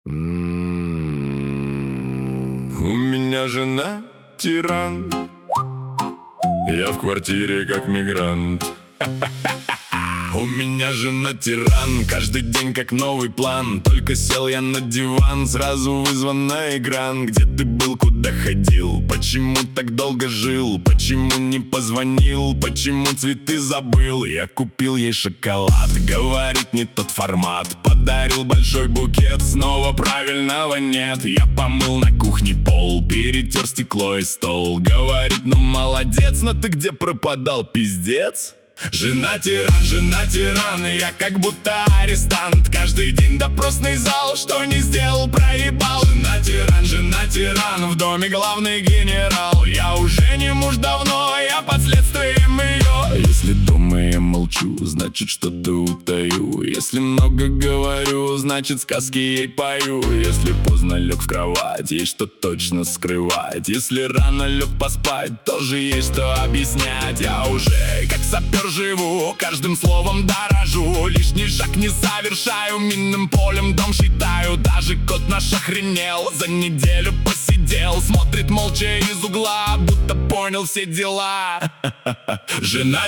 У меня жена тиран, я в квартире как мигрант. У меня жена тиран, каждый день как новый план. Только сел я на диван, сразу вызван на экран. Где ты был, куда ходил, почему так долго жил, почему не позвонил, почему цветы забыл. Я купил ей шоколад, говорит, не тот формат. Подарил большой букет, снова правильного нет. Я помыл на кухне пол, перетер стекло и стол. Говорит, ну молодец, но ты где пропадал, пиздец? Жена тиран, я как будто арестант. Каждый день допросный зал, что не сделал, проебал. Жена тиран, в доме главный генерал. Я уже не муж давно, я под следствием ее. Если дома я молчу, значит что-то утаю. Если много говорю, значит сказки ей пою. Если поздно лег в кровать, есть что точно скрывать. Если рано лег поспать, тоже есть что объяснять. Я уже как сапер живу, каждым словом дорожу. Лишний шаг не совершаю, минным полем дом считаю. Даже кот наш охренел, за неделю посидел. Смотрит молча из угла, будто понял все дела. Жена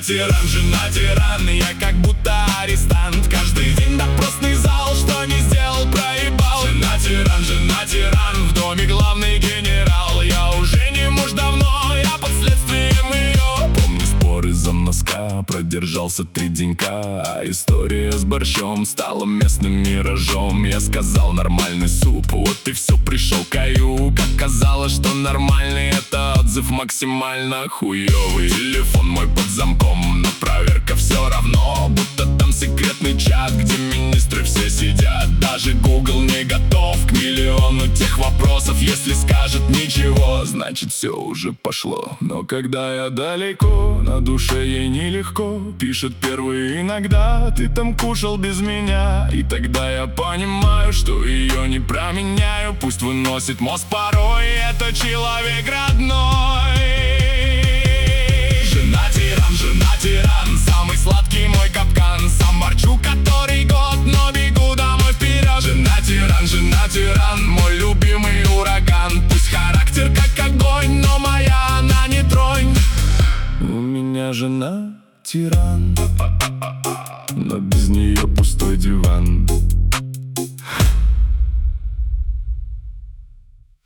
тиран, я как будто арестант. Каждый день допросный зал, что не сделал, проебал. Жена тиран, в доме главный генерал. Я уже не муж давно, я под следствием ее. Помню спор из-за носка, продержался 3 денька. А история с борщом стала местным миражом. Я сказал, нормальный суп, вот и все, пришел каю. Как казалось, что нормальный, это отзыв максимально хуёвый. Телефон мой под замком, но проверка все равно. Будто там секретный чат, где министры все сидят. Даже Google не готов к миллиону тех вопросов. Если скажет ничего, значит все уже пошло. Но когда я далеко, на душе ей нелегко. Пишет первый иногда, ты там кушал без меня. И тогда я понимаю, что ее не променяю. Пусть выносит мозг порой, это человек родной. Жена тиран, самый сладкий мой капкан. Сам ворчу который год, но бегу домой вперед. Жена тиран, мой любимый ураган. Пусть характер как огонь, но моя она не тронь. У меня жена тиран, но без нее пустой диван.